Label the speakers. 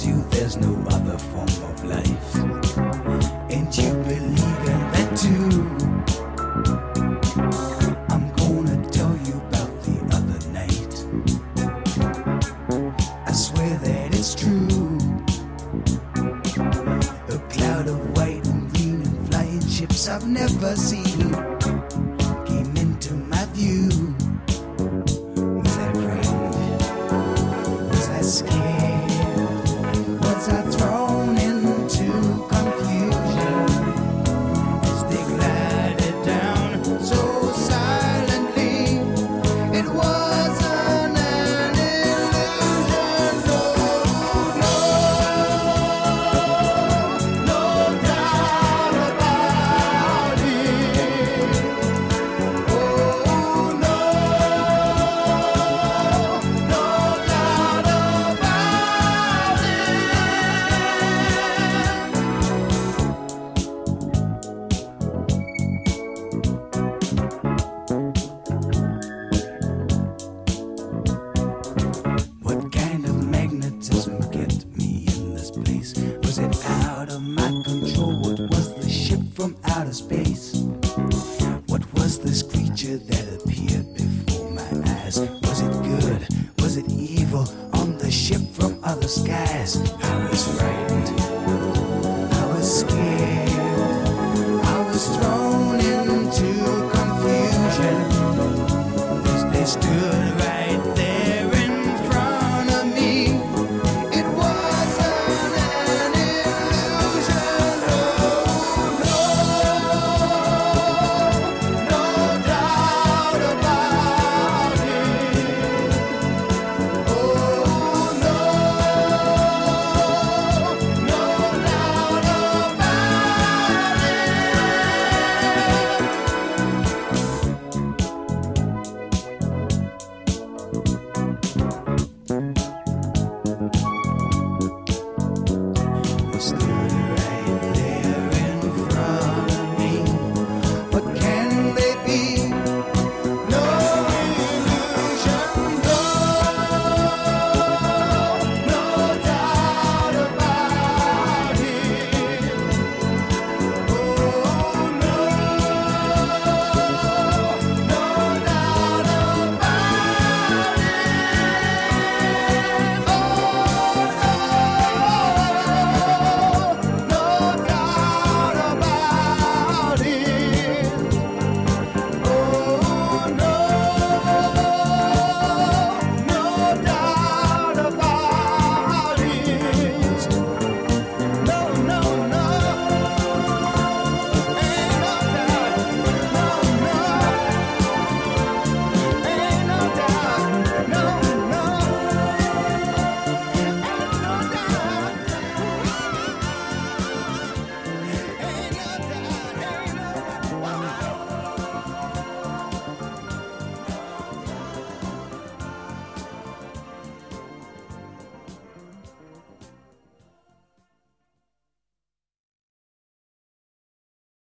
Speaker 1: tells you there's no other form of life. And you believe in that too. I'm gonna tell you about the other night. I swear that it's true. A cloud of white and green and flying ships I've never seen came into my view. Was I frightened? Was I scared? Was I thrown into confusion as they glided down so silently? It wasn't an illusion, no doubt about it. Oh no, doubt about it. What kind of magnetism kept me in this place? Was it out of my control? What was the ship from outer space? What was this creature that appeared